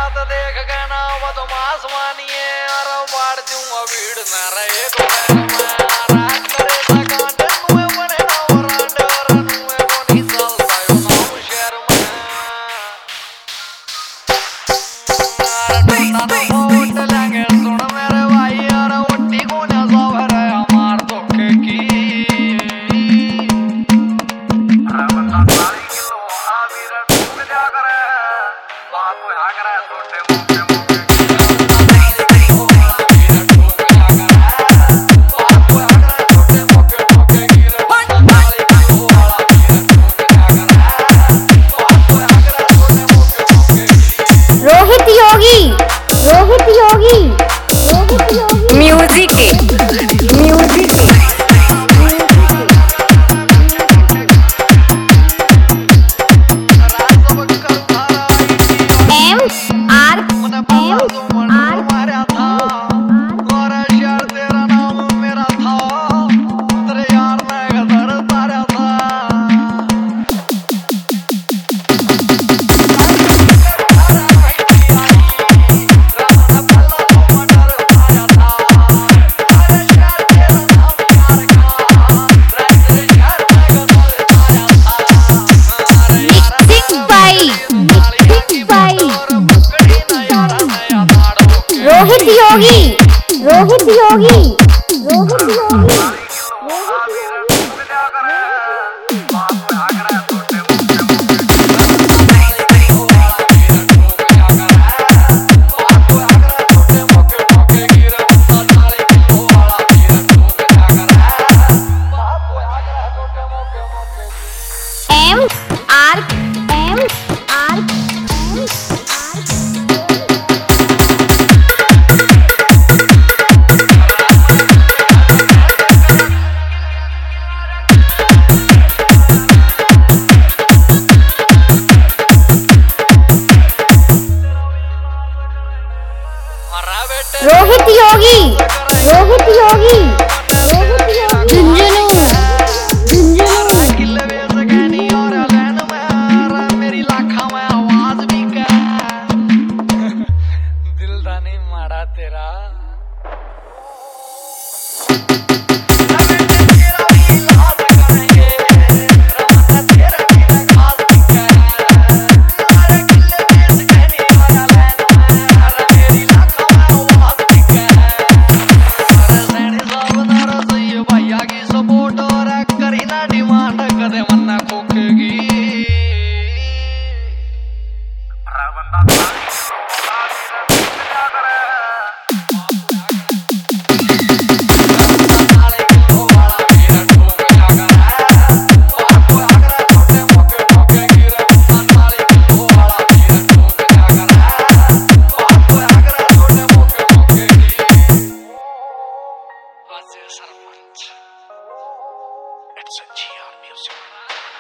रात देख के ना बदमाश मानिए और बाढ़ दूंगा भीड़ न रहे तो रात करे सकांड नुए बने ना वरांड और नुए कोनी चलता यो नाम शहर में टूटा तो फोट लगे सुन मेरे भाई और उट्टी को न सवर है हमार धोखे की बंदा तारी की तो आविर डूब जा करे बात को आ करे छोटे मोटे Rohit Yogi music Rohit Yogi It's a GR music.